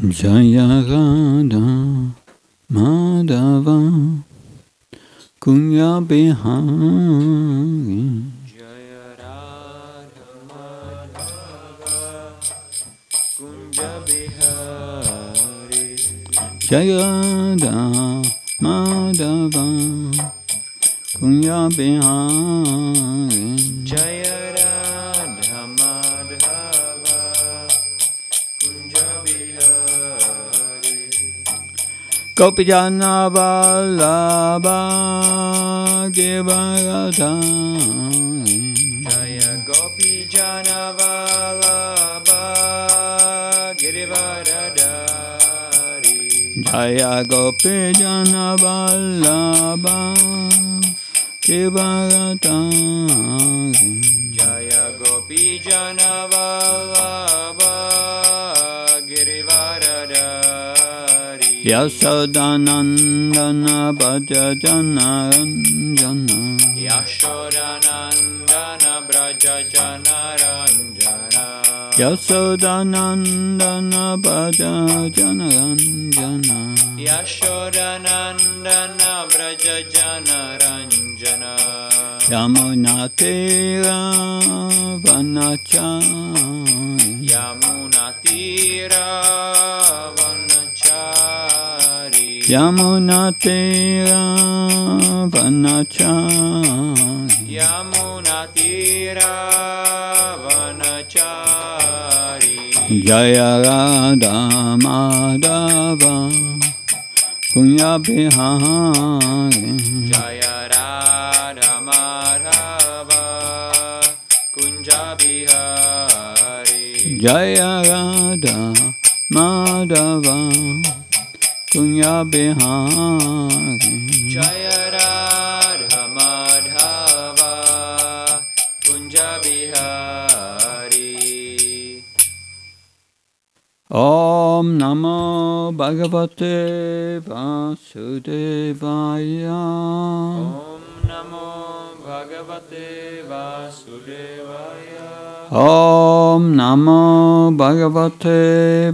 Jaya Radha Madhava Kunya Bihari Jaya Radha Madhava Kunja Bihari Jaya Radha Madhava Kunya Bihari Jaya Radha Madhava Kunja Bihari Gopijana Vallabha Givaradhari Jaya Gopi Jana Vallabha Girivaradari Jaya Gopijana Vallabha Givaradhari Jaya Gopi Jana Vallabha Girivaradari Yasodanandana Bhaja Janaranjana Yashodanandana Braja Janaranjana Yasodanandana Bhaja Janaranjana Yashodanandana Braja Janaranjana Yamunatira Vanachari Yamunatira Vanachari Yamunatira Vanachari Yamunatira Vanachari Jaya Radha Madhava Kunya Bihari Jaya Radha Madhava Kunja Bihari Jaya Radha Madhava Kunya Bihari Jaya Radha Madhava Kunja Bihari Om Namo Bhagavate Vasudevaya Om Namo Bhagavate Vasudevaya Om Namo Bhagavate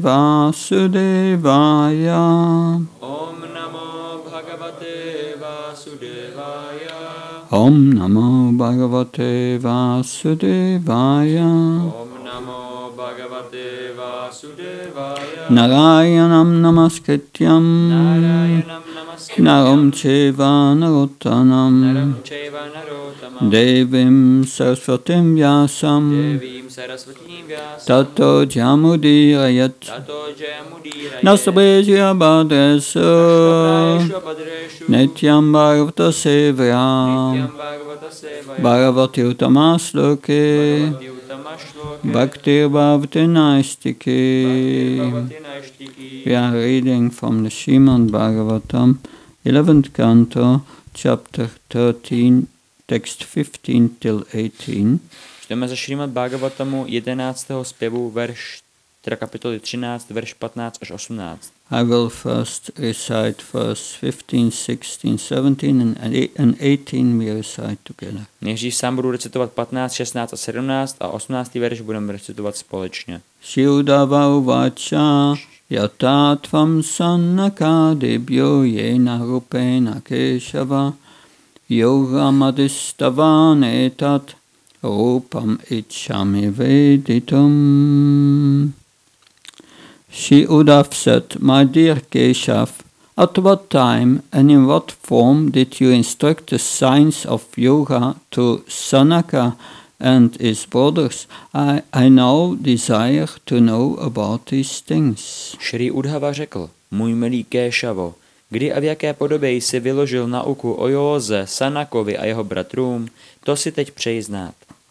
Vasudevaya Om Namo Bhagavate Vasudevaya Om Namo Bhagavate Vasudevaya Om Namo Bhagavate Vasudevaya Narayanam Namaskrityam Narayanam Namaskrityam Naram Cheva Narottanam Naram Cheva Narottamam Devim Saraswatim Vyasam Devim Saraswatim Vyasam Tato Jamudirayat Tato Jayamudiraya Nasabhejya Bhadresu Nashtapraeshu Bhadreshu Nityam Bhagavata Sevayam Nityam Bhagavata Sevaya Bhagavati Uttamasloke Bhagavati Uttamaśloke Bhakti Bhavati Naistike. Bhagavati Naishtiki We are reading from the Srimad Bhagavatam, 11th canto, chapter 13, text 15 till 18. Čteme ze Šrímad Bhagavatamu 11. zpěvu, teda kapitoly 13, verš 15 až 18. I will first recite verse 15, 16, 17 and 18 we recite together. Nejdřív sám budu recitovat 15, 16 a 17 a 18. verš budeme recitovat společně. Shiudava uvacha yata tvam sannakadebhyo yena rupena keshava yogamadhistavan etat rupam ichchami veditum. She Uddhava said, My dear Keshav, at what time and in what form did you instruct the science of yoga to Sanaka and his brothers? I now desire to know about these things. Šrý Uddhava řekl, můj milý Kéšavo, kdy a v jaké podobě jsi vyložil nauku o józe Sanakovi a jeho bratrům, to si teď přeji znát.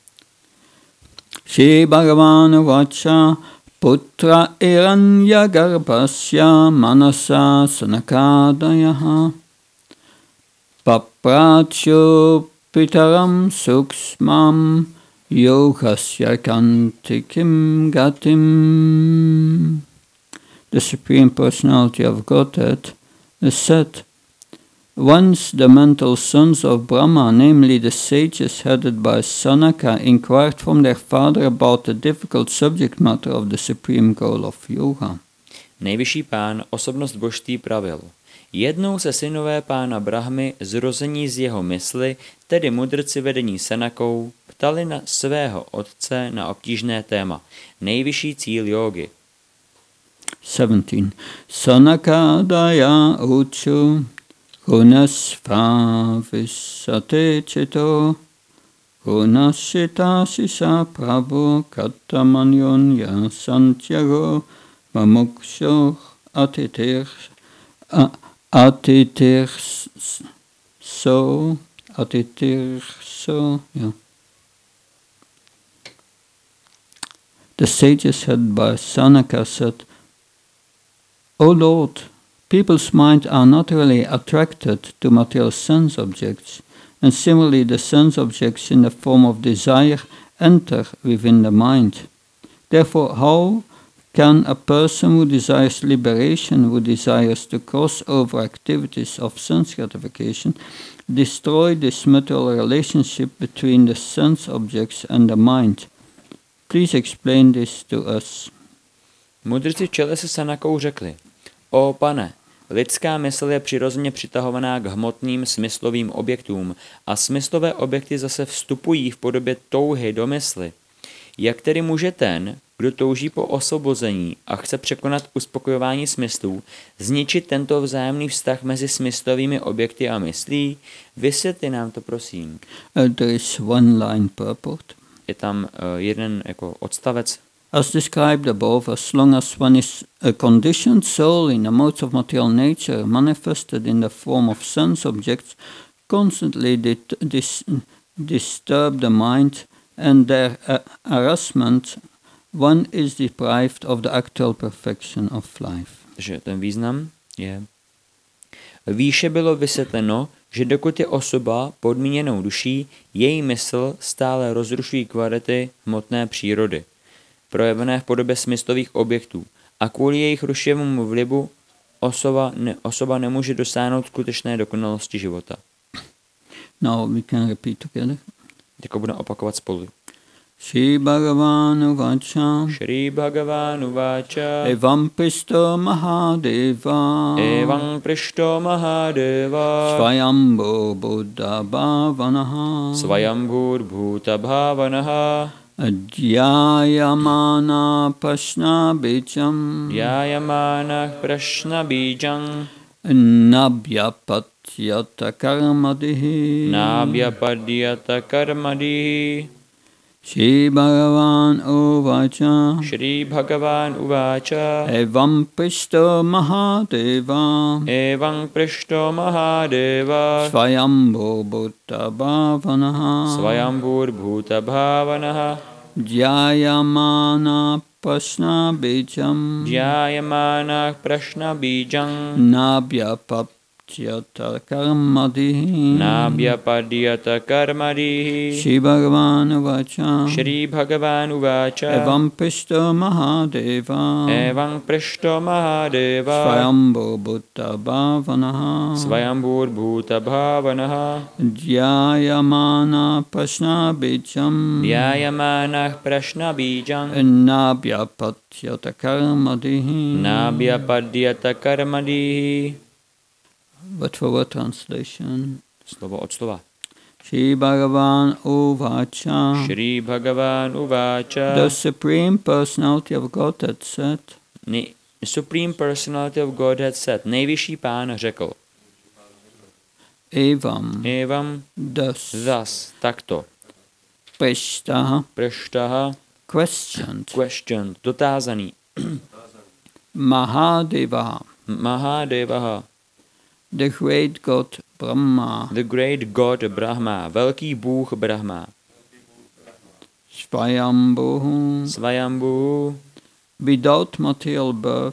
Shri Bhagavan Vacha Putra Iranya Garbhasya Manasa Sanakadayaha Papracho Pitaram Suksmam Yogasya Kantikim Gatim. The Supreme Personality of Godhead said, Once the mental sons of Brahma, namely the sages headed by Sanaka, inquired from their father about the difficult subject matter of the supreme goal of yoga. Nejvyšší pán, osobnost božství, pravil: Jednou se synové pána Brahmy, zrození z jeho mysli, tedy mudrci vedení Sanakou, ptali na svého otce na obtížné téma, nejvyšší cíl jógy. 17. Sanaka daya uchu gunasvavissate chito gunashita sisa prabhu katamanyonya santyago mamuksho atitirso, yeah. The sages headed by Sanaka said, O Lord, people's minds are naturally attracted to material sense objects, and similarly the sense objects in the form of desire enter within the mind. Therefore, how can a person who desires liberation, who desires to cross over activities of sense gratification, destroy this mutual relationship between the sense objects and the mind? Please explain this to us. Mudrci v čele se Sanakou řekli: O pane, lidská mysl je přirozeně přitahovaná k hmotným smyslovým objektům a smyslové objekty zase vstupují v podobě touhy do mysli. Jak tedy může ten, kdo touží po osvobození a chce překonat uspokojování smyslů, zničit tento vzájemný vztah mezi smyslovými objekty a myslí? Vysvětli nám to, prosím. There is one line purport. Je tam jeden jako odstavec. As described above, as long as one is a conditioned soul in the modes of material nature, manifested in the form of sense objects, constantly disturb the mind and their harassment, one is deprived of the actual perfection of life. Takže ten význam je: výše bylo vysvětleno, že dokud je osoba podmíněnou duší, její mysl stále rozrušují kvality hmotné přírody, projevené v podobě smyslových objektů, a kvůli jejich rušivému vlivu osoba nemůže dosáhnout skutečné dokonalosti života. Now we can repeat together. Jako budeme opakovat spolu. Shri Bhagavanu Vacha Shri Bhagavanu Vacha Evam Prishto Mahadeva Evam Prishto Mahadeva Svayambho Buddha Bhavanaha Svayambhur Bhuta Bhavanaha Dhyayamana Prashna Bijam Dhyayamana Prashna Bijam Nabhyapatyata Karmadihi Nabhyapadyata Karmadihi. Shri Bhagavan Uvacha Shri Bhagavan Uvacha Evam Prishto Mahadeva Evam Prishto Mahadeva Svayambho Buddha Bhavanaha Svayambhur Bhuta Bhavanaha Dhyayamana Prashna Bijam Dhyayamana Prashna Bijam Nabhyapatyata Karmadihi Nabhyapadyata Karmadihi. Shri Bhagavan Uvacha Shri Bhagavan Uvacha Evam Prishto Mahadeva Evam Prishto Mahadeva Svayambho Buddha Bhavanaha Svayambhur Bhuta Bhavanaha Dhyayamana Prashna Bijam Dhyayamana Prashna Bijam Nabhyapatyata Karmadihi. Nabhyapadyata Karmadihi. Word for word translation. Slovo od slova. Shri Bhagavan Uvacha Shri Bhagavan Uvacha The Supreme Personality of Godhead said Supreme Personality of Godhead said, nejvyšší pán řekl, Evam, thus, takto, Prishtaha, questioned, dotázaný, Mahadeva, the great God Brahma, velký Bůh Brahma, Svayambhu, without material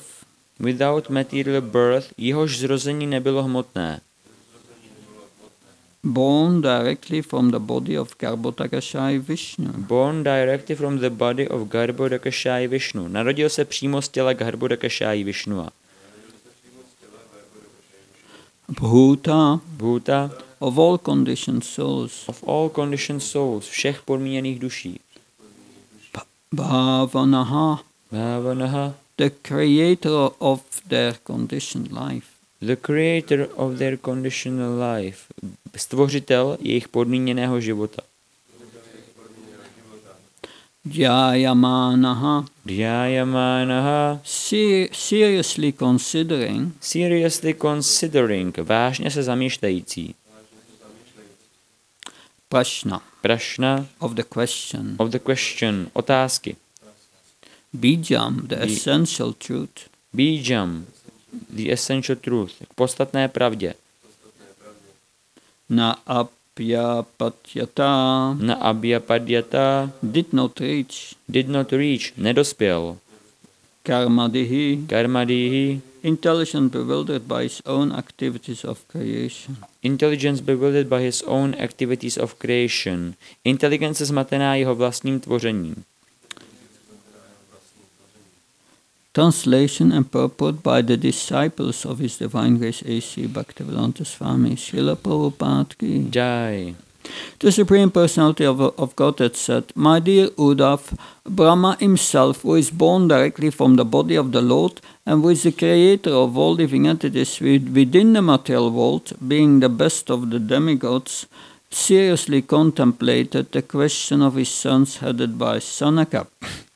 birth, jehož zrození nebylo hmotné, born directly from the body of Garbhodakashayi Vishnu. Narodil se přímo z těla Garbhodakashayi Vishnua. Bhuta, of all conditioned souls, všech podmíněných duší. Bhavanaha, the creator of their conditioned life. The creator of their conditional life. Stvořitel jejich podmíněného života. Dhyayamanaha. Dhyayamanaha. Seriously considering. Vážně se zamýšlející. Prashna. Of the question. Otázky. Bijam. The essential truth. Bijam. The essential truth. K podstatné pravdě. Na abhyapadyata. Did not reach. Nedospěl. Karmadihi. Intelligence bewildered by his own activities of creation. Inteligence zmatená jeho vlastním tvořením. Translation and purport by the disciples of His Divine Grace A.C. Bhaktivedanta Swami Srila Prabhupada Ki Jai. The Supreme Personality of Godhead said, "My dear Uddhav, Brahma himself, who is born directly from the body of the Lord and who is the creator of all living entities within the material world, being the best of the demigods, seriously contemplated the question of his sons headed by Sanaka.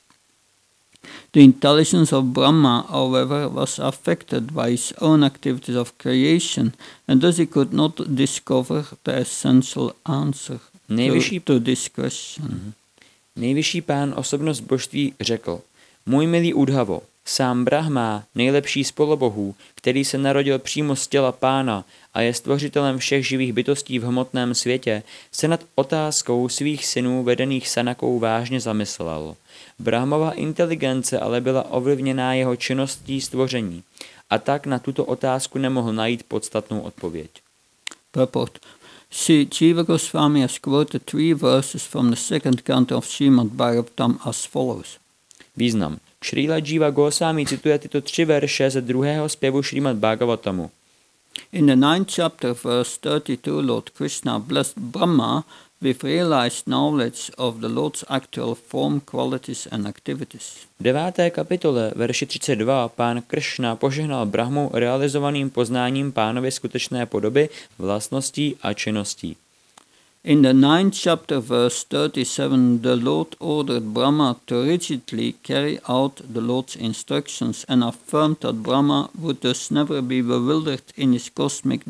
The intelligence of Brahma, however, was affected by his own activities of creation, and thus he could not discover the essential answer to this question." Nejvyšší pán osobnost božství řekl: Můj milý Udhavo, sám Brahma, nejlepší z polobohů, který se narodil přímo z těla pána a je stvořitelem všech živých bytostí v hmotném světě, se nad otázkou svých synů vedených Sanakou vážně zamyslel. Brahmova inteligence ale byla ovlivněná jeho činností stvoření a tak na tuto otázku nemohl najít podstatnou odpověď. Purport. Sri Jiva Goswami has quoted 3 verses from the second canto of Srimad Bhagavatam as follows. Význam. Šrila Jiva Goswami cituje tyto 3 verše ze 2. zpěvu Šrímad Bhagavatamu. In the 9th chapter, verse 32, Lord Krishna blessed Brahma with realized knowledge of the Lord's actual form, qualities and activities. V 9. kapitole, verši 32, pán Krishna požehnal Brahmu realizovaným poznáním pánovy skutečné podoby, vlastností a činností. In the 9th chapter, verse 37, the Lord ordered Brahma to rigidly carry out the Lord's instructions and affirmed that Brahma would thus never be bewildered in his cosmic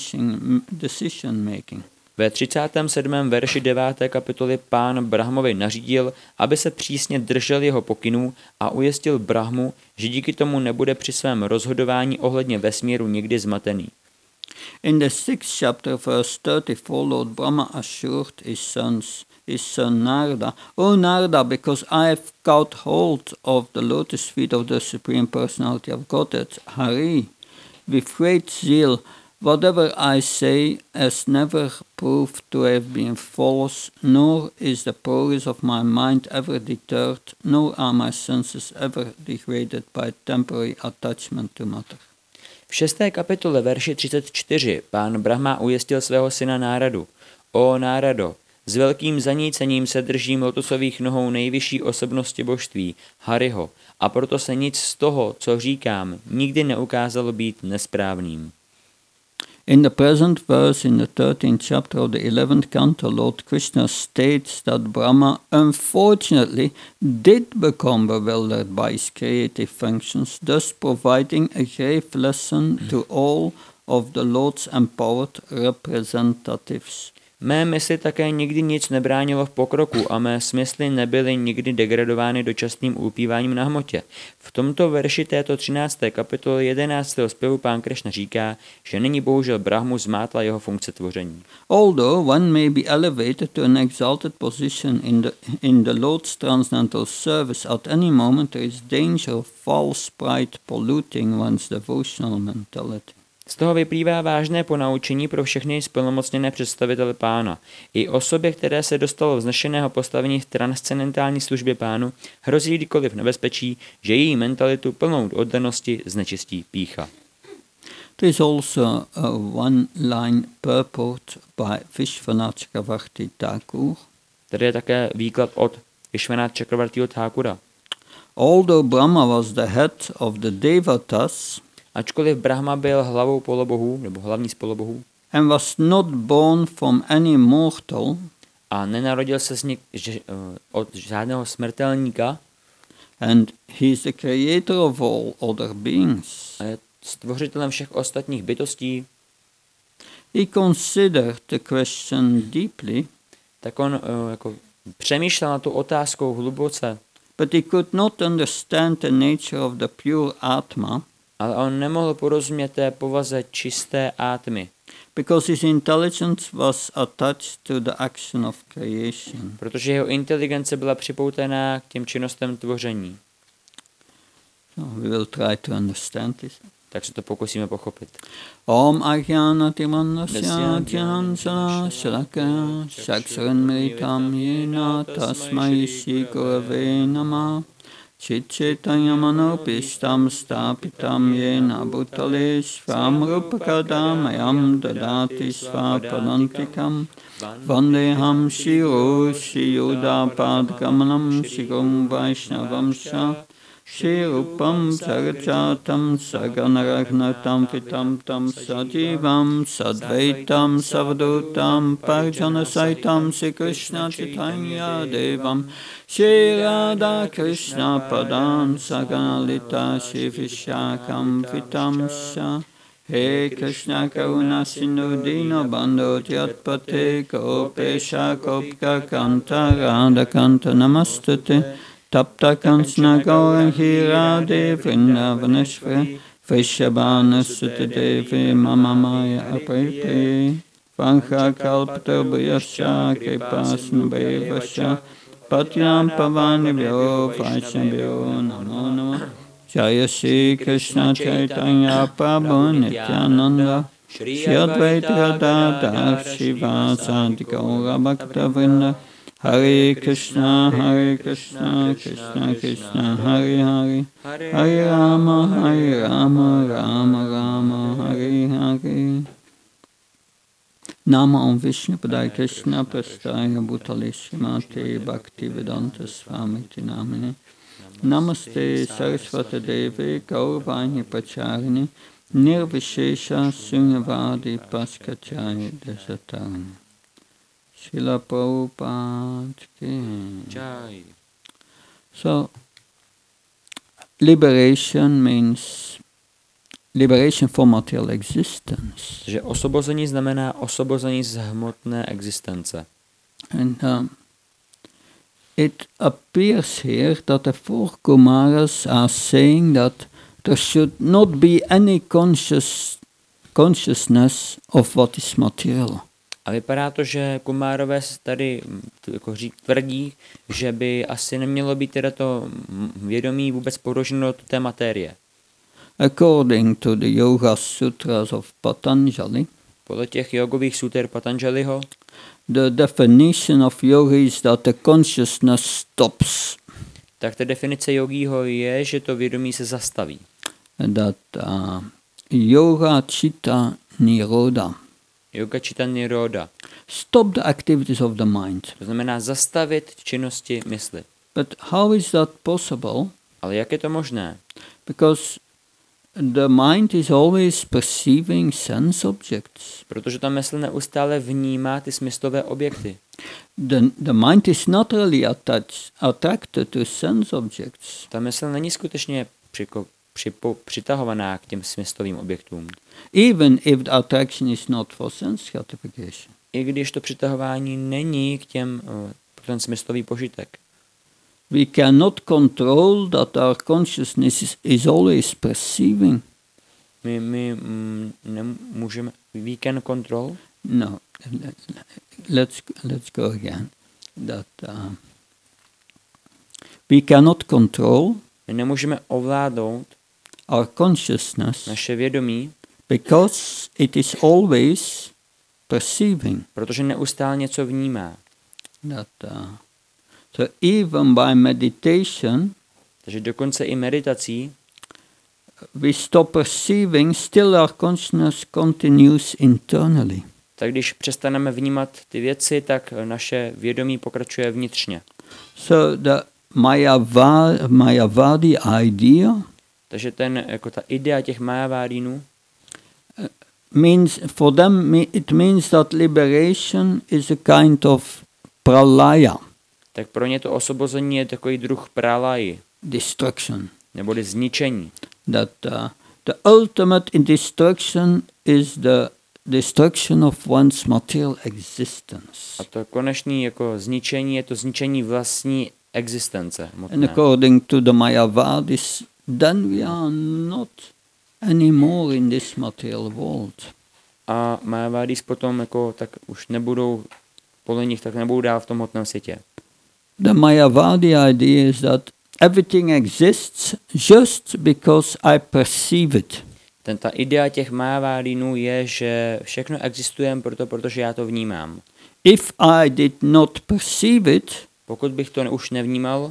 decision making. Ve 37. verši 9. kapitoly pán Brahmovi nařídil, aby se přísně držel jeho pokynů a ujistil Brahmu, že díky tomu nebude při svém rozhodování ohledně vesmíru nikdy zmatený. In the 6th chapter, verse 34, Lord Brahma assured his son Narada, "O Narada, because I have caught hold of the lotus feet of the Supreme Personality of Godhead, Hari, with great zeal, whatever I say has never proved to have been false, nor is the progress of my mind ever deterred, nor are my senses ever degraded by temporary attachment to matter." V 6. kapitole verši 34 pán Brahma ujistil svého syna Náradu. O Nárado, s velkým zanícením se držím lotosových nohou nejvyšší osobnosti božství, Hariho, a proto se nic z toho, co říkám, nikdy neukázalo být nesprávným. In the present verse, in the 13th chapter of the 11th canto, Lord Krishna states that Brahma unfortunately did become bewildered by his creative functions, thus providing a grave lesson to all of the Lord's empowered representatives. Mé mysli také nikdy nic nebránilo v pokroku a mé smysly nebyly nikdy degradovány dočasným ulpíváním na hmotě. V tomto verši této 13. kapitoly 11. zpěvu pán Krishna říká, že nyní bohužel Brahmu zmátla jeho funkce tvoření. Although one may be elevated to an exalted position in the Lord's transcendental service, at any moment there is danger of false pride polluting one's devotional mentality. Z toho vyplývá vážné ponaučení pro všechny splnomocněné představitele pána. I osobě, které se dostalo vznešeného postavení v transcendentální službě pánu, hrozí kdykoliv nebezpečí, že její mentalitu plnou oddanosti znečistí pýcha. There is also a one-line purport by Vishwanath Chakravarti Thakur. Tady je také výklad od Vishwanath Chakravartiho Thakura. Although Brahma was the head of the Devatas Ačkoliv Brahma byl hlavou polobohů, nebo hlavní z polobohů, and was not born from any mortal, a nenarodil se od žádného smrtelníka, and he is the creator of all other beings, a je stvořitelem všech ostatních bytostí, he considered the question deeply, tak on jako přemýšlel na tu otázkou hluboce, but he could not understand the nature of the pure Atma, ale on nemohl porozumět té povaze čisté átmy, because his intelligence was attached to the action of creation. protože jeho inteligence byla připoutaná k těm činnostem tvoření. So we will try to understand this. Tak se to pokusíme pochopit. Om Ajnana Timandasya Janansala Shalakaya Shaksaranmritam Yena Tasmai Shri Gurave Namah Chitchetayamanopistam Stapitam Yena Bhutale Svam Rupakadamayam Dadati Svapadantikam Vandeham Shiro Shiyudapadgamanam Shirum Vaishnavamsha Shri Rupam Sarjatam Saganaragnatam Vitam Tam Sajivam Sadvaitam Savdutam Parjanasaitam Sri Krishna Chaitanya Devam Shri Radha Krishna Padan Saganalita Shri Vishakam Vitam Sha He Krishna Karuna Sindhu Dino Bandho Tyatpate Gopesha Gopika Kanta Radha Kanta Namastute Tapta Kansna Gaurahi Radhe Vrindavaneshvara Vrishabhana Sute Devi Mama Maya Apripe Vankha Kalpata Bhyascha Kripasna Bhevascha Patyam Pavanibhyo Vaishnavyo Namo Namo Jaya Shri Krishna Chaitanya Prabhu Nityananda Shri Advaita Gadadhar Shivasadi Gaura Bhakta Vrinda Hare Krishna, Krishna Krishna, Hare Hare, Hare Rama, Rama Rama, Hare Hare. Nama Om Vishnu Padaya Krishna Prastaya Bhutale Srimate Bhakti Vedanta Swamiti Namine Namaste Saraswata Devi Gauravani Pracharini Nirvishesha Sunyavadi Paskachaya Desatarani Srila Prabhupada ki Jai. So, liberation means liberation from material existence. Takže osvobození znamená osvobození z hmotné existence. And it appears here that the four Kumaras are saying that there should not be any consciousness of what is material. A vypadá to, že Kumárové tady jako tvrdí, že by asi nemělo být teda to vědomí vůbec položeno do té materie. According to the Yoga Sutras of Patanjali, podle těch jogových suter Patanjaliho, the definition of yoga is that the consciousness stops. Tak ta definice yogího je, že to vědomí se zastaví. That yoga chitta nirodha. Yoga chitta nirodha. Stop the activities of the mind. To znamená zastavit činnosti mysli. But how is that possible? Ale jak je to možné? Because the mind is always perceiving sense objects. Protože ta mysl neustále vnímá ty smyslové objekty. The mind is not really attracted to sense objects. Ta mysl není skutečně přitahovaná k těm smyslovým objektům. Even if the attraction is not for sense gratification. I když to přitahování není k těm pro ten smyslový požitek. We cannot control that our consciousness is always perceiving. My nemůžeme. We can control? No. Let's go again. That we cannot control. My nemůžeme ovládnout our consciousness. Naše vědomí. Because it is always perceiving. Protože neustále něco vnímá. That so even by meditation, takže dokonce i meditací, we stop perceiving, still our consciousness continues internally. Tak když přestaneme vnímat ty věci, tak naše vědomí pokračuje vnitřně. So the Mayavadi idea Takže jako ta idea těch Mayavádínů, means for them it means that liberation is a kind of pralaya, tak pro ně to osvobození je takový druh pralaji, destruction. neboli zničení. That the ultimate destruction is the destruction of one's material existence. A to konečný jako zničení je to zničení vlastní existence. And according to the Mayavadis, then we are not anymore in this material world. A Mayavadis potom jako tak už nebudou, podle nich tak nebudou dál v tom hmotném světě. The Mayavadi idea is that everything exists just because I perceive it. Ta idea těch Mayavádínů je, že všechno existuje protože já to vnímám. If I did not perceive it, Pokud bych to už nevnímal,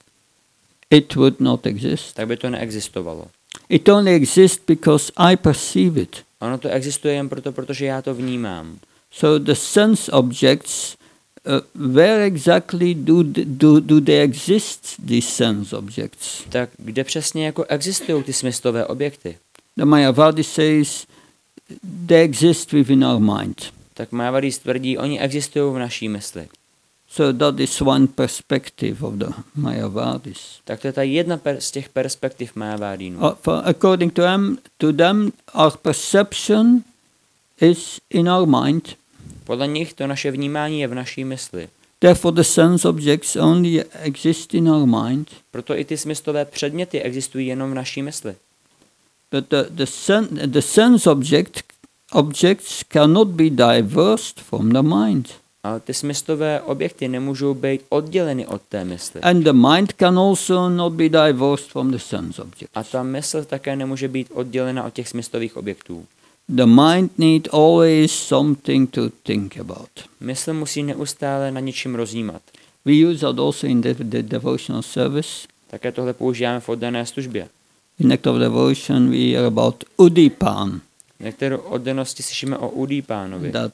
it would not exist. tak by to neexistovalo. It only exists because I perceive it. Ono to existuje jen protože já to vnímám. So the sense objects, where exactly do they exist, these sense objects? Tak kde přesně jako existují ty smyslové objekty? The Mayavadi says they exist within our mind. Tak Mayavadis tvrdí, oni existují v naší mysli. So that is one perspective of the Mayavadis. Tak to je ta jedna z těch perspektiv Mayavádínů. According to them, our perception is in our mind. Podle nich to naše vnímání je v naší mysli. Therefore the sense objects only exist in our mind. Proto i ty smyslové předměty existují jenom v naší mysli. But the sense objects cannot be divorced from the mind. Ale ty smyslové objekty nemůžou být odděleny od té mysli. And the mind can also not be divorced from the sense objects. A ta mysl také nemůže být oddělena od těch smyslových objektů. The mind need always something to think about. Mysl musí neustále na něčím rozjímat. We use that also in the devotional service. Také tohle používáme v oddané službě. In Act of Devotion we hear about Udipan. V některé oddanosti slyšíme o Udipánovi. That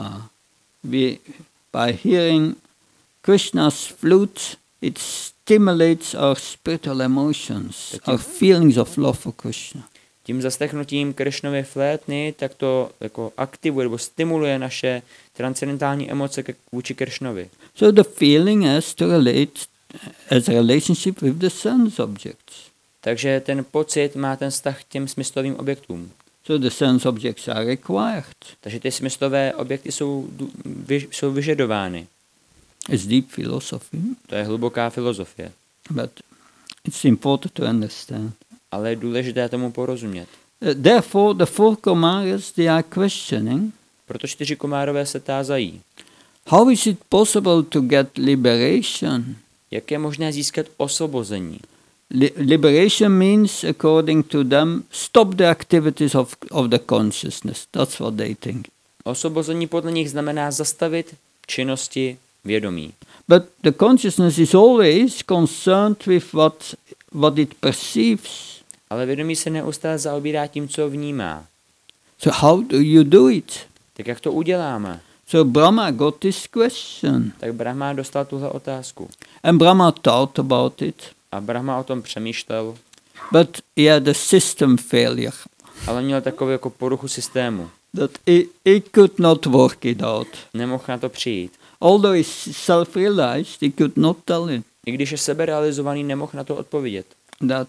we, by hearing Krishna's flute, it stimulates our spiritual emotions, our feelings of love for Krishna. Tím zaslechnutím Krishnovy flétny, tak to jako aktivuje nebo stimuluje naše transcendentální emoce vůči Krishnovi. So the feeling has to relate as a relationship with the sense objects. Takže ten pocit má ten vztah k těm smyslovým objektům. So the sense objects are required. Takže ty smyslové objekty jsou vyžadovány. It's deep philosophy, To je hluboká filozofie. but it's important to understand. Ale je důležité tomu porozumět. Therefore, the four Kumaras, they are questioning, Proto 4 komárové se tázají. how is it possible to get liberation? Jak je možné získat osvobození? Liberation means, according to them, stop the activities of the consciousness. That's what they think. Osvobození podle nich znamená zastavit činnosti vědomí. But the consciousness is always concerned with what it perceives. Ale vědomí se neustále zaobírá tím, co vnímá. So how do you do it? Tak jak to uděláme? So Brahma got this question. Tak Brahma dostal tuhle otázku. And Brahma thought about it. A Brahma o tom přemýšlel, But he had a system failure. ale měl takovou jako poruchu systému. That he could not work it out. Nemohl na to přijít. Although he self-realized, he could not tell it. I když je seberealizovaný, nemohl na to odpovědět. That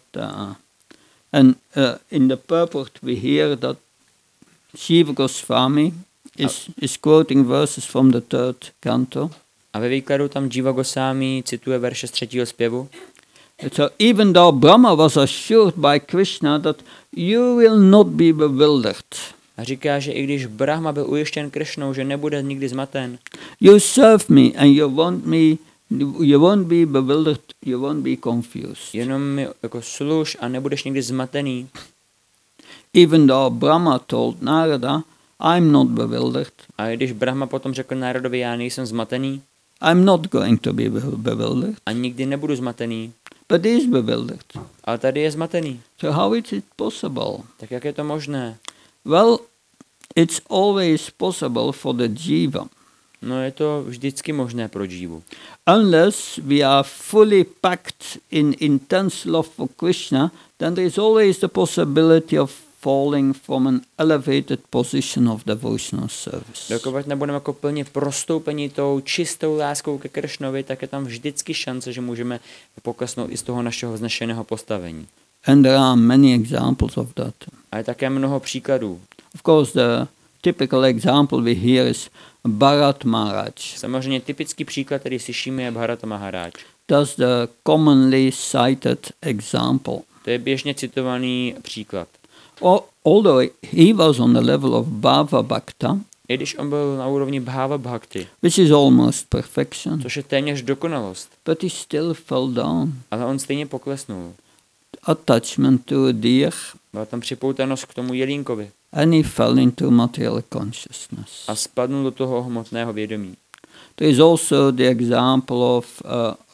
in the purport we hear that Shiva Goswami is quoting verses from the 3rd canto. A ve výkladu tam Jiva Goswami cituje verše z 3. zpěvu. So even though Brahma was assured by Krishna that you will not be bewildered. A říká, že i když Brahma byl ujištěn Krishnou, že nebude nikdy zmaten, You serve me and you won't be bewildered, you won't be confused. jenom mi jako služ a nebudeš nikdy zmatený. Even though Brahma told Narada, I'm not bewildered, A i když Brahma potom řekl Národovi, já nejsem zmatený I'm not going to be bewildered, a nikdy nebudu zmatený, but he is bewildered. ale tady je zmatený. So how is it possible? Tak jak je to možné? Well, it's always possible for the jiva No je to vždycky možné pro džívu. Unless we are fully packed in intense love for Krishna, then there is always the possibility of falling from an elevated position of devotional service. Dokud nebudeme jako plně prostoupeni tou čistou láskou ke Kršnovi, tak je tam vždycky šance, že můžeme poklesnout i z toho našeho vznešeného postavení. And there are many examples of that. A je také mnoho příkladů. Of course, the typical example we hear is Bharat Maharaj. Samozřejmě typický příklad, který slyšíme, je Bharata Maharaj. That's the commonly cited example. To je běžně citovaný příklad. Although he was on the level of Bhava Bhakta, I když on byl na úrovni Bhava Bhakti, which is almost perfection, což je téměř dokonalost, but he still fell down. ale on stejně poklesnul. Attachment to a deer, Byla tam připoutanost k tomu jelínkovi and he fell into material consciousness. a spadnul do toho hmotného vědomí. There is also the example of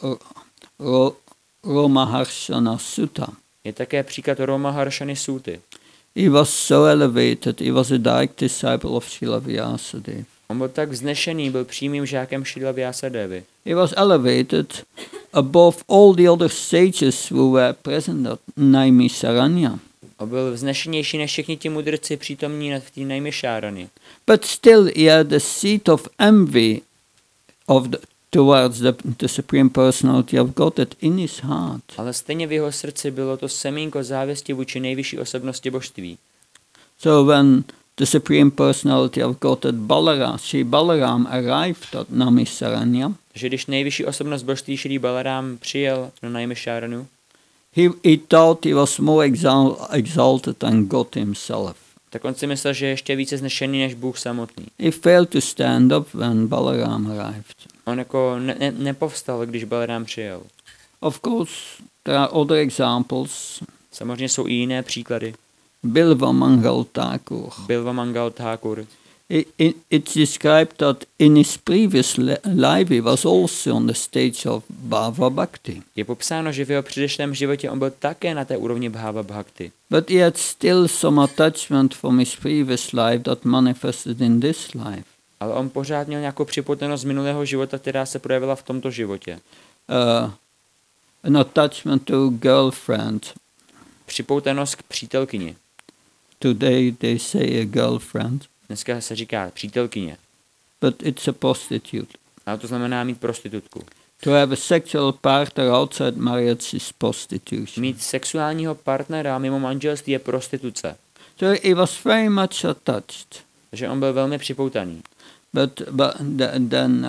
Romaharshana Sutta. Je také příklad Romaharshany Súty. He was so elevated, he was a direct disciple of Srila Vyasadeva. On byl tak vznešený, byl přímým žákem Šrila Vyasadevy. He was elevated above all the other sages who were present at Naimisaranya. On byl vznešenější než všichni ti mudrci přítomní v té Naimisharani. But still he had a seed of envy towards the Supreme Personality of Godhead in his heart. Ale stejně v jeho srdci bylo to semínko závisti vůči nejvyšší osobnosti božství. So when the Supreme Personality of Godhead Sri Balaram arrived at Naimisaranya, Takže když nejvyšší osobnost božství Šrý Balaram přijel do Naimisharanu, he thought he was more exalted than God himself. tak on si myslel, že je ještě více znešený než Bůh samotný. He failed to stand up when Balaram arrived. On jako nepovstal, když Balaram přijel. Of course, there are other examples. Samozřejmě jsou i jiné příklady. Bilva Mangal Thakur. Bilva Mangal Thakur. It's described that in his previous life he was also on the stage of Bhava Bhakti. Je popsáno, že v jeho předešlém životě on byl také na té úrovni Bhava Bhakti. But he had still some attachment from his previous life that manifested in this life. Ale on pořád měl nějakou připoutanost z minulého života, která se projevila v tomto životě. An attachment to girlfriend. Připoutanost k přítelkyni. Today they say a girlfriend. Dneska se říká přítelkyně. But it's a prostitute. Ale to znamená mít prostitutku. To have a sexual partner outside marriage is prostitution. Mít sexuálního partnera mimo manželství je prostituce. So he was very much attached. Takže on byl velmi připoutaný. But then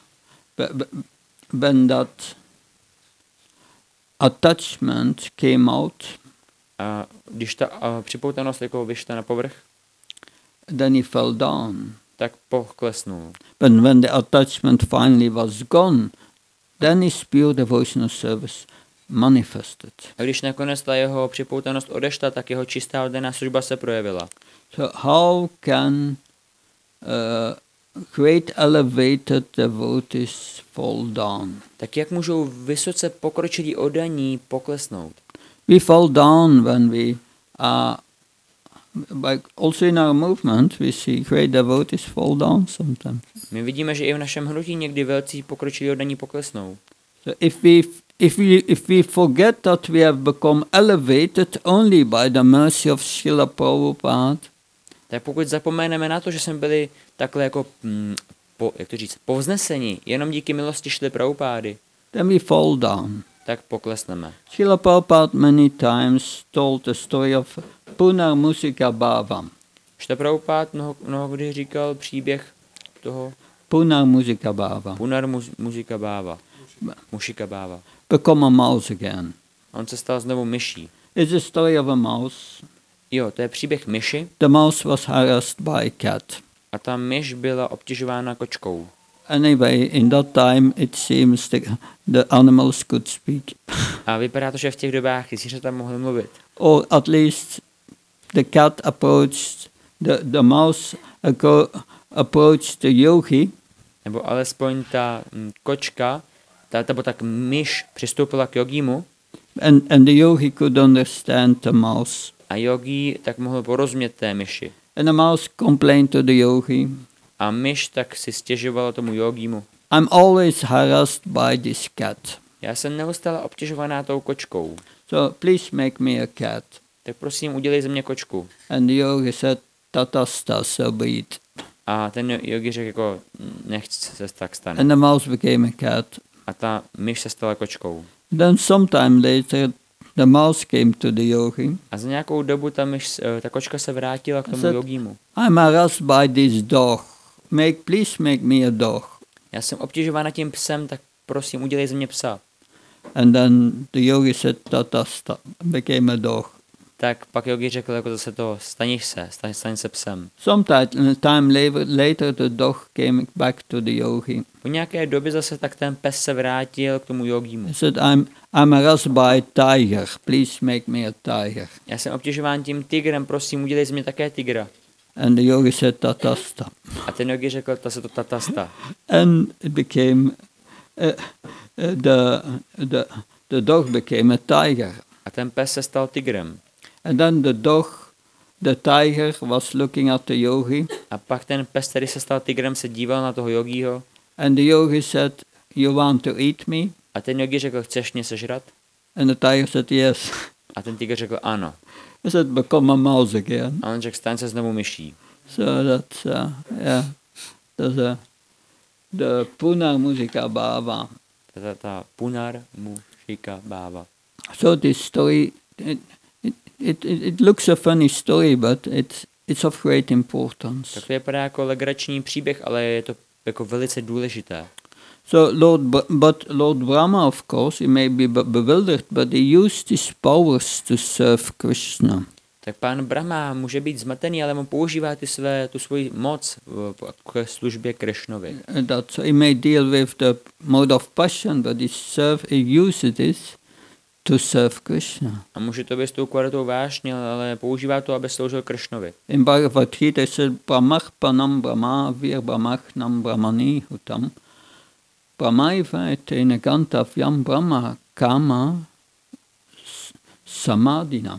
when that attachment came out, A když ta připoutanost jako vyšla na povrch, then he fell down. tak poklesnul. But when the attachment finally was gone, then his pure devotional service manifested. A když nakonec ta jeho připoutanost odešla, tak jeho čistá oddaná služba se projevila. So how can great elevated devotees fall down? Tak jak můžou vysoce pokročilí oddaní poklesnout? We fall down when we also in our movement we see great devotees fall down sometimes. My vidíme, že i v našem hnutí někdy velcí pokročilí oddaní poklesnou. So if we forget that we have become elevated only by the mercy of Srila Prabhupada, Tak pokud zapomeneme na to, že jsme byli takhle jako, povzneseni jenom díky milosti Šrily Prabhupády, then we fall down. tak poklesneme. Srila Prabhupada many times told the story of Punar Musika Bhava. Šrila Prabhupád mnohdy říkal příběh toho Punar Musika Bhava. Punar Musika Bhava. Mushika Bhava. Become a mouse again. On se stal znovu myší. It's a story of a mouse. Jo, to je příběh myši The mouse was harassed by a cat. a ta myš byla obtěžována kočkou. Anyway, in that time it seems the animals could speak. A vypadá to, že v těch dobách zvířata mohly mluvit. Or at least the cat approached the mouse approached the yogi. Nebo alespoň ta kočka, tak myš přistoupila k jogímu And the yogi could understand the mouse. a jogí tak mohl porozumět té myši. And the mouse complained to the yogi. A myš tak si stěžovala tomu jogímu. I'm always harassed by this cat. Já jsem neustále obtěžovaná tou kočkou. So please make me a cat. Tak prosím, udělej ze mě kočku. And the yogi said, Tatasta, so be it. A ten jogi řekl jako, nechť se tak stane. And the mouse became a cat. A ta myš se stala kočkou. Then sometime later, the mouse came to the yogi. A za nějakou dobu ta kočka se vrátila k tomu jogímu. I'm harassed by this dog. Please make me a dog. Já jsem obtěžována tím psem, tak prosím, udělej ze mě psa. And then the yogi said, Tatasta, became a dog. Tak pak jogi řekl jako zase to, staň se psem. Sometime later the dog came back to the yogi. Po nějaké době zase tak ten pes se vrátil k tomu jogímu. He said, I'm harassed by tiger. Please make me a tiger. Já jsem obtěžován tím tigrem, prosím, udělej z mě také tigra. And the yogi said, Tatasta. A ten jogi řekl, to se to tatasta. And it became, the dog became a tiger. A ten pes se stal tigrem. And then the tiger was looking at the yogi. A pak ten pes, který se stal tigrem, se díval na toho jogího. And the yogi said, you want to eat me? A ten jogi řekl, chceš mě sežrat? And the tiger said, yes. A ten tygr řekl, ano. He said, become a mouse again. A on řekl, staň se znovu myší. So that's, there's the Punar Muzika Bhava. Ta Punar Muzika Bhava. So this story, it looks a funny story, but it's of great importance. Tak to vypadá jako legrační příběh, ale je to jako velice důležité. So Lord Brahma, of course, he may be bewildered, but he used his powers to serve Krishna. Tak pán Brahma může být zmatený, ale on používá tu svoji moc k službě Krishnovi. So he may deal with the mode of passion, but he uses this to serve Krishna. A může to být s tou kvalitou vášně, ale používá to, aby sloužil Krishnovi. In Bhagavad Gita said, Brahmachpanam Brahma vir Brahmachnam Brahmani hutam Brahmaiva etena gantavyam Brahma kama samadhina.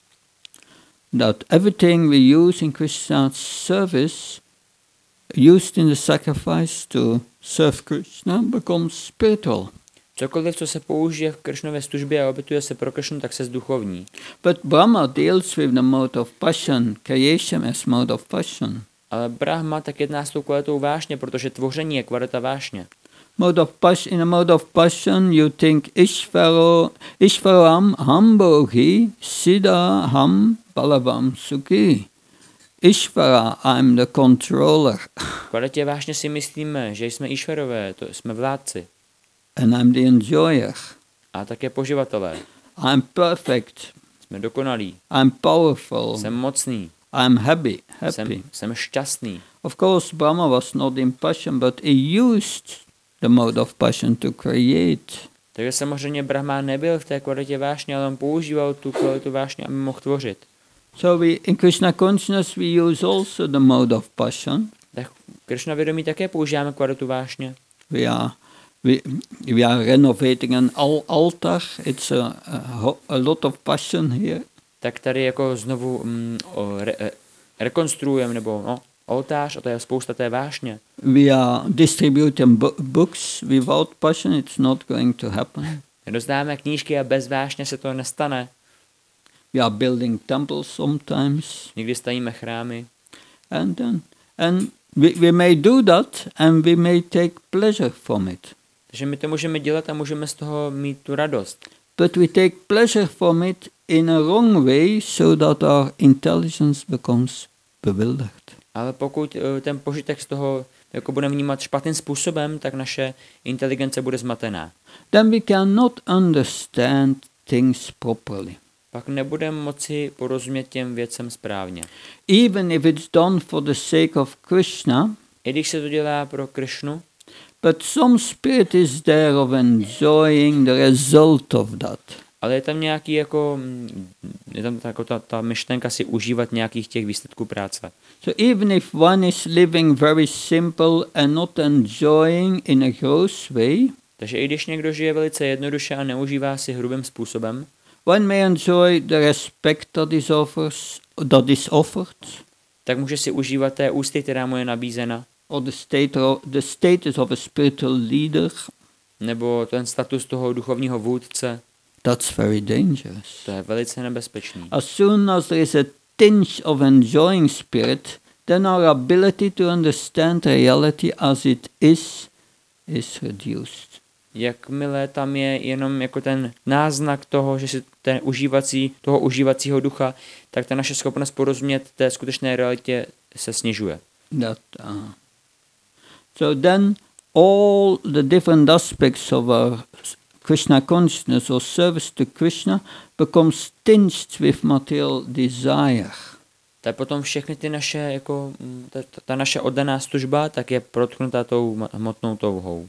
That everything we use in Krishna's service, used in the sacrifice to serve Krishna, becomes spiritual. Cokoliv, co se použije v Krishnově službě a obětuje se pro Krishnu, tak se zduchovní. But Brahma deals with the mode of passion, creation as mode of passion. Ale Brahma tak jedná s tou kvalitou vášně, protože tvoření je kvalita vášně. In a mode of passion, you think Ishvaram Hambohi Siddhaham Balavam Sukhi. Ishvara, I'm the controller. V kvalitě vášně si myslíme, že jsme Ishvarové, to jsme vládci. And I'm the enjoyer. A také poživatelé. I'm perfect. Jsme dokonalí. I'm powerful. Jsem mocný. I'm happy. Jsem šťastný. Of course, Brahma was not in passion, but he used the mode of passion to create. Takže samozřejmě Brahma nebyl v té kvalitě vášně, ale on používal tu kvalitu vášně, aby mohl tvořit. So in Krishna consciousness we use also the mode of passion. Tak Krishna vědomí také používáme kvalitu vášně. We are renovating an altar. It's a lot of passion here. Tak tady jako znovu rekonstruujeme nebo oltář, a to je spousta té vášně. We are distributing books. Without passion it's not going to happen. Rozdáme knížky a bez vášně se to nestane. We are building temples sometimes. Někdy stavíme chrámy. And we may do that and we may take pleasure from it. Takže my to můžeme dělat a můžeme z toho mít tu radost. But we take pleasure from it in a wrong way so that our intelligence becomes bewildered. Ale pokud ten požitek z toho jako budeme vnímat špatným způsobem, tak naše inteligence bude zmatená. Then we cannot understand things properly. Pak nebudeme moci porozumět těm věcem správně. Even if it's done for the sake of Krishna, i když se to dělá pro Krishnu, but some spirit is there of enjoying the result of that. Ale je tam nějaký jako, je tam jako ta myšlenka si užívat nějakých těch výsledků práce. So even if one is living very simple and not enjoying in a gross way, takže i když někdo žije velice jednoduše a neužívá si hrubým způsobem, one may enjoy the respect that is offered, tak může si užívat té úcty, která mu je nabízena. or the status of a spiritual leader, nebo ten status toho duchovního vůdce, that's very dangerous. to je velice nebezpečný. As soon as there is a tinge of enjoying spirit, then our ability to understand reality as it is reduced. Jakmile tam je jenom jako ten náznak toho, že si toho užívacího ducha, tak ta naše schopnost porozumět té skutečné realitě se snižuje. So then all the different aspects of our Krishna consciousness or service to Krishna becomes tinged with material desire. Tak potom všechny ty naše, jako ta naše oddaná služba, tak je protknutá tou hmotnou touhou.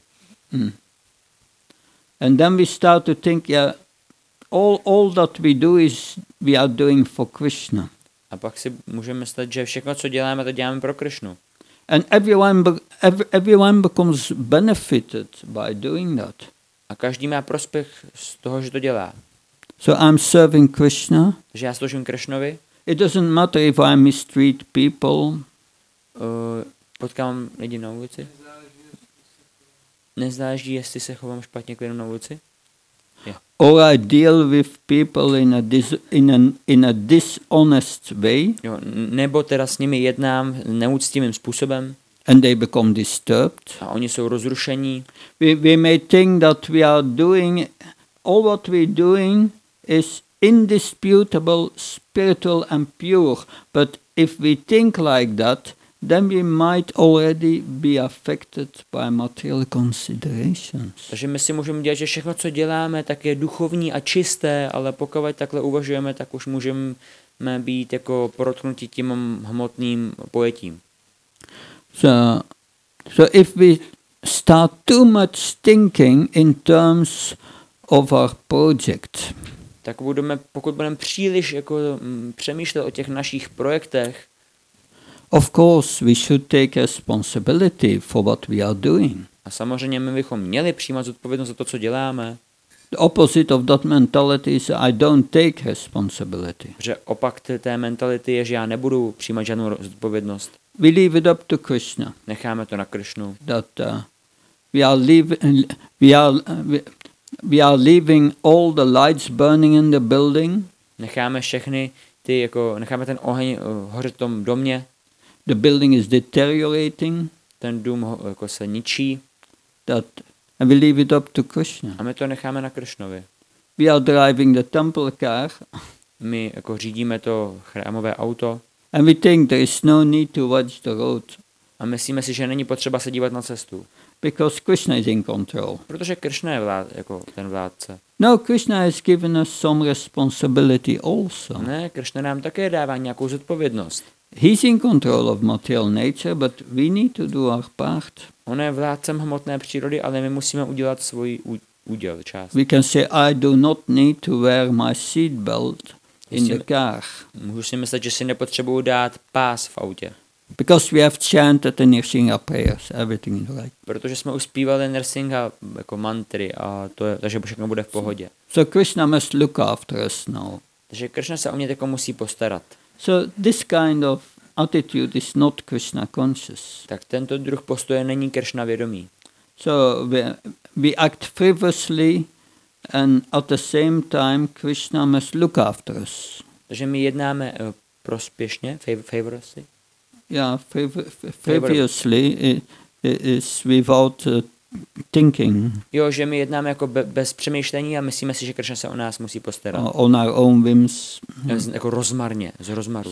And then we start to think, yeah, all that we do is we are doing for Krishna. A pak si můžeme myslet, že všechno, co děláme, to děláme pro Krishnu. And everyone becomes benefited by doing that. A každý má prospěch z toho, že to dělá. So I'm serving Krishna. Takže já sloužím Krishnovi. It doesn't matter if I mistreat people. Potkám lidi na ulici. Nezáleží, jestli se chovám špatně k lidem na ulici. Yeah. Or I deal with people in a dishonest way. Jo, nebo teda s nimi jednám neúctivým způsobem. And they become disturbed. A oni jsou rozrušení. We may think that we are doing all what we're doing is indisputable, spiritual and pure. But if we think like that, then we might already be affected by material considerations. Takže my si můžeme dělat, že všechno, co děláme, tak je duchovní a čisté, ale pokud takhle uvažujeme, tak už můžeme být jako protknutí tím hmotným pojetím. So if we start too much thinking in terms of our project, tak pokud budeme příliš jako přemýšlet o těch našich projektech, of course we should take responsibility for what we are doing. A samozřejmě my bychom měli přijímat zodpovědnost za to, co děláme. The opposite of that mentality is I don't take responsibility. Že opak té mentality je, že já nebudu přijímat žádnou zodpovědnost. We leave it up to Krishna. Necháme to na Krishnu. That we are leaving all the lights burning in the building. Necháme necháme ten oheň hořet v tom domě. The building is deteriorating. Ten dům jako se ničí. And we leave it up to Krishna. A my to necháme na Krishnovi. We are driving the temple car. My jako řídíme to chrámové auto. And we think there is no need to watch the road. A myslíme si, že není potřeba se dívat na cestu. Because Krishna is in control. Protože Krishna je jako ten vládce. No, Krishna has given us some responsibility also. Ne, Krishna nám také dává nějakou zodpovědnost. He's in control of material nature, but we need to do our part. On je vládcem hmotné přírody, ale my musíme udělat svůj úděl, část. We can say, I do not need to wear my seat belt in the car. Můžu si myslet, že si nepotřebuji dát pás v autě. Because we have chanted the Nrsimha prayers, everything is right. Protože jsme uspívali Nrsimha jako mantry a takže všechno bude v pohodě. So Krishna must look after us now. Takže Krishna se o mě jako musí postarat. So this kind of attitude is not Krishna conscious. Tak tento druh postoje není Krishna vědomý. So we act frivolously and at the same time Krishna must look after us. Takže my jednáme prospěšně, favorously. Yeah, frivolously is without thinking. Jo, že my jednáme jako bez přemýšlení a myslíme si, že Krishna se o nás musí postarat. On our own whims. Jako rozmarně, z rozmaru.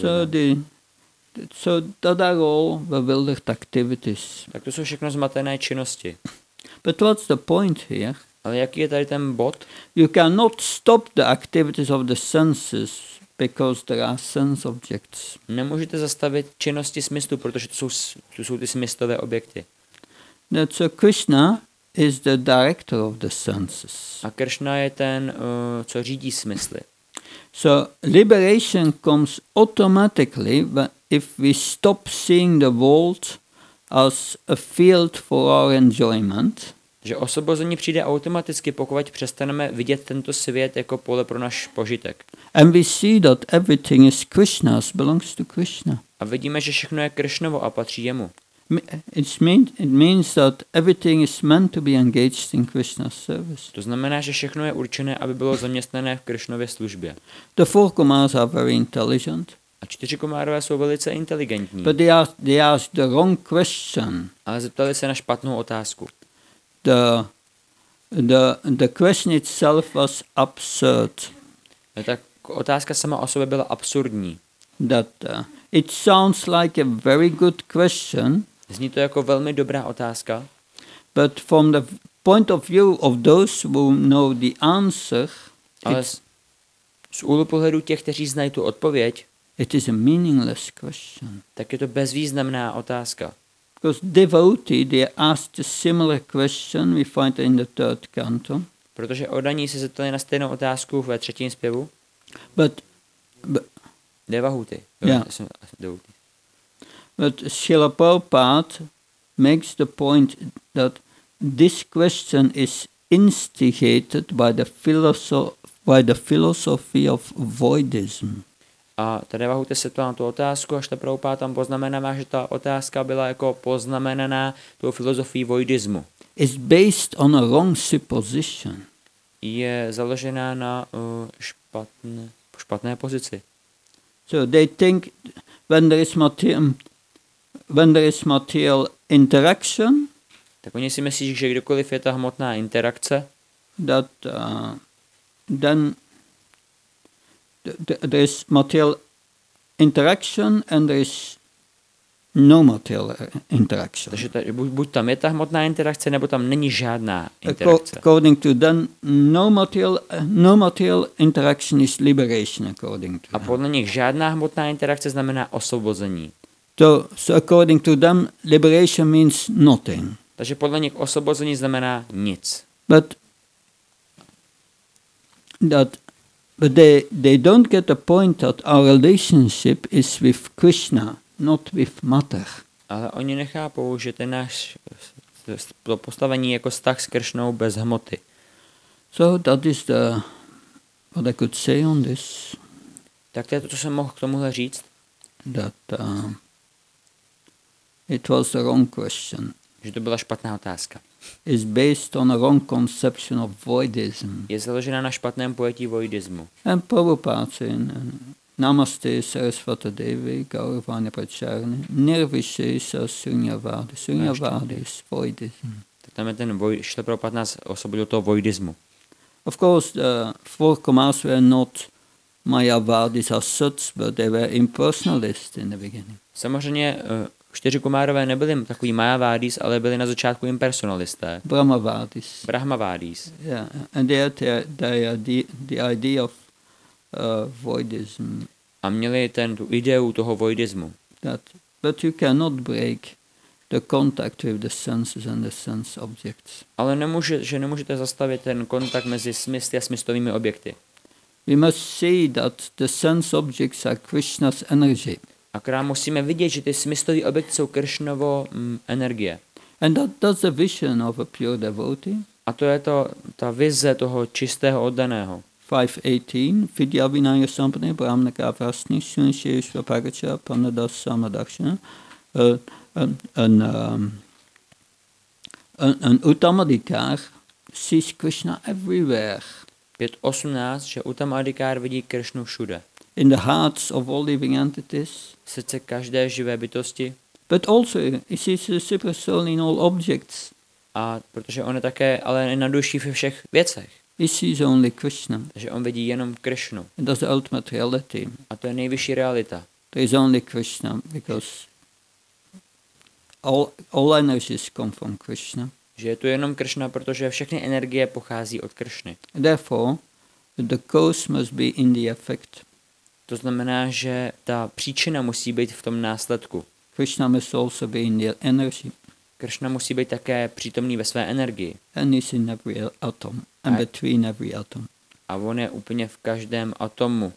So that are all bewildered activities. Tak to jsou všechno zmatené činnosti. But what's the point here? Ale jaký je tady ten bod? You cannot stop the activities of the senses because there are sense objects. Nemůžete zastavit činnosti smyslu, protože to jsou ty smyslové objekty. So Krishna is the director of the senses. A Krishna je ten, co řídí smysly. So liberation comes automatically if we stop seeing the world as a field for our enjoyment. Že osvobození přijde automaticky, pokud přestaneme vidět tento svět jako pole pro náš požitek. And we see that everything is Krishna's, belongs to Krishna. A vidíme, že všechno je Krishnovo a patří jemu. It means that everything is meant to be engaged in Krishna's service. To znamená, že všechno je určené, aby bylo zaměstnané v Kršnově službě. The four Kumars are very intelligent, A 4 Kumárové jsou velice inteligentní, but they asked the wrong question. ale zeptali se na špatnou otázku. The question itself was absurd. Ta otázka sama o sobě byla absurdní. That it sounds like a very good question, Zní to jako velmi dobrá otázka, but from the point of view of those who know the answer, ale z úhlu pohledu těch, kteří znají tu odpověď, it is a meaningless question. tak je to bezvýznamná otázka. Because devotee, they asked a similar question, we find in the third canto. Protože oddaní se zeptali na stejnou otázku ve 3. zpěvu. But Devahuty. Yeah. Devahuty. But Srila Prabhupada makes the point that this question is instigated by the philosophy of voidism. A ta Devahuty se ptala na tu otázku, až ta Prabhupada tam poznamenává, že ta otázka byla jako poznamenaná tou filozofií voidismu. It's based on a wrong supposition. Je založená na špatné pozici. So they think when there is material interaction, Tak oni si myslí, že kdokoliv je ta hmotná interakce, that then there is material interaction and there is no material interaction. takže buď tam je ta hmotná interakce, nebo tam není žádná interakce. According to them, no material interaction is liberation. According to A podle nich žádná hmotná interakce znamená osvobození. So according to them, liberation means nothing. Takže podle nich osvobození znamená nic. But they don't get the point that our relationship is with Krishna, not with matter. Ale oni nechápou, že ten náš to postavení jako vztah s Kršnou bez hmoty. So that is what I could say on this. Tak to je to, co jsem mohl k tomuhle říct. That it was the wrong question. Že to byla špatná otázka. Is based on a wrong conception of voidism. Je založena na špatném pojetí voidismu. And Prabhupada in Namaste Saraswati Devi Gauravani Pracharni Nirvishesha Sunyavadi. Sunyavadi is voidism. Tak tam je ten Šrila Prabhupada nás osvobodil toho voidismu. Of course, the four Kumars were not Mayavadis as such, but they were impersonalists in the beginning. Samozřejmě 4 Kumárové nebyli takový Mayavádis, ale byli na začátku impersonalisté. Brahmavadis. Brahmavádis. Yeah, and they had the idea of voidism. A měli tu ideu toho voidismu. But you cannot break the contact with the senses and the sense objects. Ale nemůžete zastavit ten kontakt mezi smysly a smyslovými objekty. We must see that the sense objects are Krishna's energy. Akorát musíme vidět, že ty smyslové objekty jsou Kršnovo energie. And that's the vision of a pure devotee. A to je ta vize toho čistého oddaného. 5:18 Vidya Vinaya Sampane Brahmaka Vrasni Sunsheshva Pagacha Panadas Samadakshana an Uttamadikar sees Krishna everywhere. 5.18, že Uttamadikár vidí Kršnu všude. In the hearts of all living entities. V srdce každé živé bytosti. But also he sees the super soul in all objects. A protože on je také ale na duši ve všech věcech. He sees only Krishna. Takže on vidí jenom Kršnu. And that's the ultimate reality. A to je nejvyšší realita. There is only Krishna because all energies come from Krishna. Že je tu jenom Kršna, protože všechny energie pochází od Kršny. Therefore, the cause must be in the effect. To znamená, že ta příčina musí být v tom následku. Krishna must also be in the energy. Kršna musí být také přítomný ve své energii. And is in every atom, and between every atom. A on je úplně v každém atomu.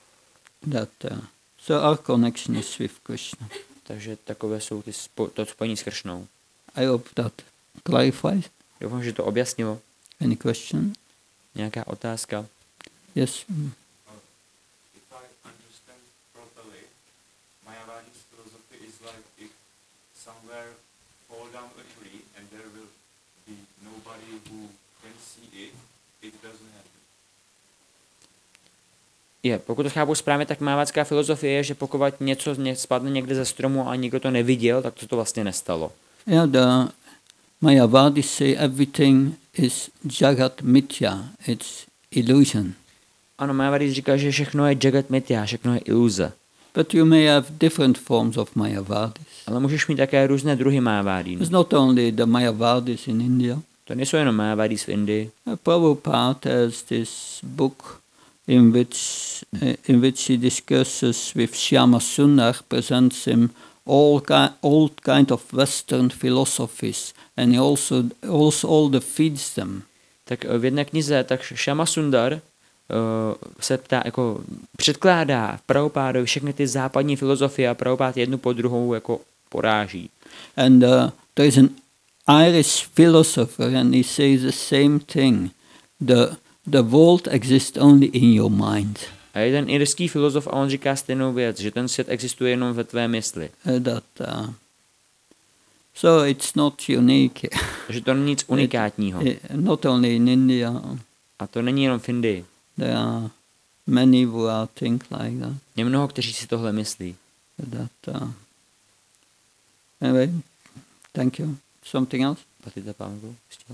So our connection is with Krishna. Takže takové jsou to spojení s Kršnou. I hope that clarifies. Doufám, že to objasnilo. Any question? Nějaká otázka? Yes. If I understand properly, Mayavadi's philosophy is like if somewhere fall down a tree and there will be nobody who can see it, it doesn't happen. Pokud to chápu správně, tak mávácká filozofie je, že pokud něco spadne někde ze stromu a nikdo to neviděl, tak to vlastně nestalo. Yeah, the Mayavadis say everything is Jagat Mithya, it's illusion. Ano, Mayavadis říká, že všechno je Jagat Mithya, všechno je iluze. But you may have different forms of Mayavadis. Ale můžeš mít také různé druhy Mayavadin. It's not only the Mayavadis in India. To nejsou jenom Mayavadis v Indii. Prabhupada has this book in which he discusses with Shyama Sundar, presents him all kind of Western philosophies, and he also all defeats them. Tak v jedné knize, tak Shyama Sundar se ptá, jako předkládá Prabhupádovi všechny ty západní filozofie a Prabhupád jednu po druhou jako poráží. And there is an Irish philosopher, and he says the same thing. The world exists only in your mind. A jeden irský filozof a on říká stejnou věc, že ten svět existuje jenom ve tvé mysli. So it's not unique. Takže to není nic unikátního. Not only in India. A to není jenom v Indii. There are many who think like that. Je mnoho, kteří si tohle myslí. Anyway, thank you. Something else? Patita Pánku, still?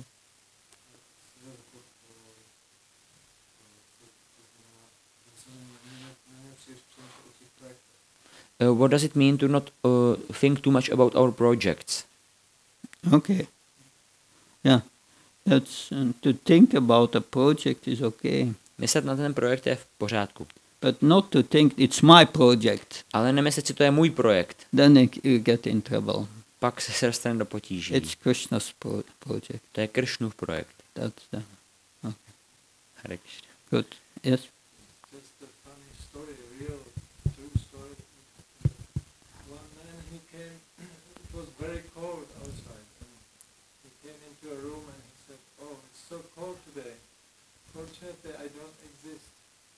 What does it mean to not think too much about our projects? Okay. Yeah. That's to think about a project is okay. Myslet na ten projekt je v pořádku. But not to think it's my project. Ale nemyslet si, to je můj projekt. Then you get in trouble. Pak se dostane do potíží. It's Krishna's project. To je Krishnův projekt. That's the okay. Hare Krishna. Good. Yes. Just a funny story, a real true story. One man, he came, it was very cold outside, and he came into a room and he said, "Oh, it's so cold today. Fortunately, I don't exist."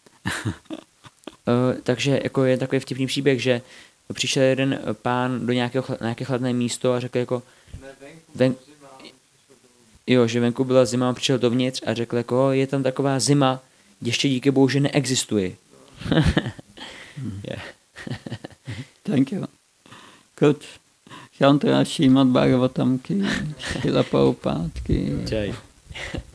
Takže jako je takový vtipný příběh, že přišel jeden pán do nějaké chladné místo a řekl jako že venku byla zima, on přišel dovnitř a řekl jako je tam taková zima, ještě díky bohu, že neexistuje. Yeah. Thank you. Good. Shantara Srimad Bhagavatam ki, Srila Prabhupada ki. Jai.